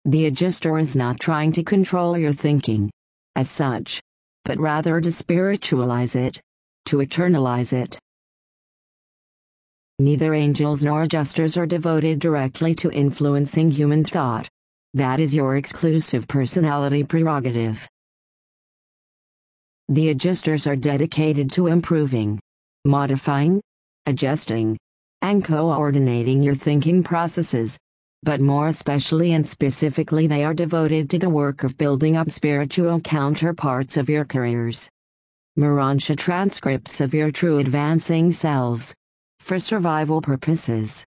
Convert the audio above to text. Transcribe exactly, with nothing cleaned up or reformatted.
The adjuster is not trying to control your thinking, as such, but rather to spiritualize it, to eternalize it. Neither angels nor adjusters are devoted directly to influencing human thought. That is your exclusive personality prerogative. The adjusters are dedicated to improving, modifying, adjusting, and coordinating your thinking processes, but more especially and specifically they are devoted to the work of building up spiritual counterparts of your careers. Morontia transcripts of your true advancing selves, for survival purposes.